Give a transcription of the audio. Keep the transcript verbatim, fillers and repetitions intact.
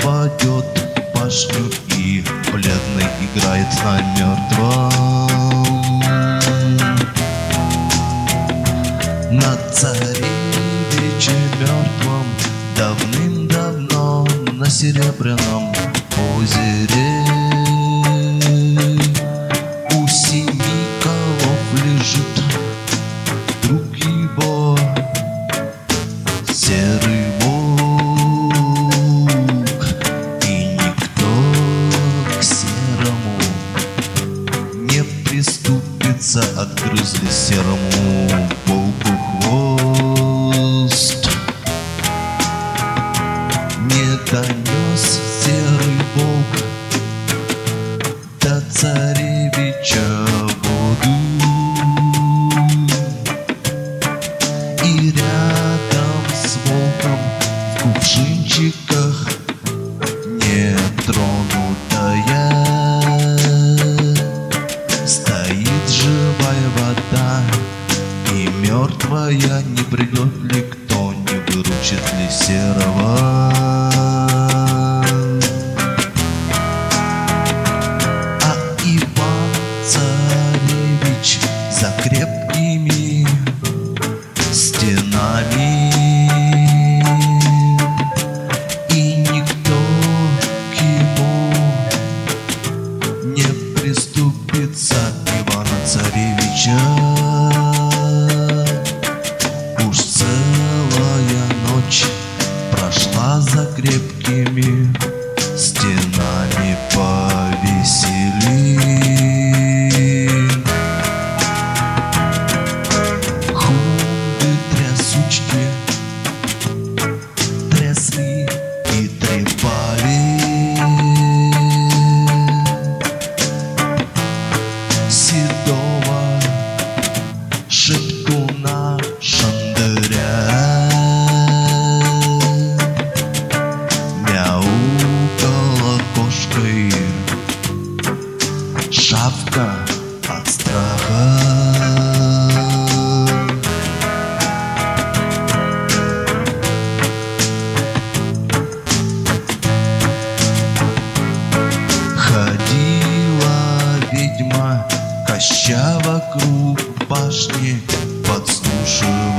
падет в башню и бледный играет на мертвом. На царевиче мертвом давным-давно на серебряном озере у семи голов лежит друг его, серый волк, и никто к серому не приступится, отгрызли серому волку хвост. Не донес серый волк до царевича воду, и рядом с волком в кувшинчиках нетронутая стоит живая вода, и мертвая. Не придет ли кто, не выручит ли серого? А Иван-царевич за крепкими стенами, и никто к ему не приступится. Ивана-царевича уж целая ночь прошла за крепкими стенами, повесели. Хунды трясучки трясли и трепали седого шептуна шандыря. Мяукала кошкой шавка от страха. Ходила ведьма, коща вокруг башни, подслушивала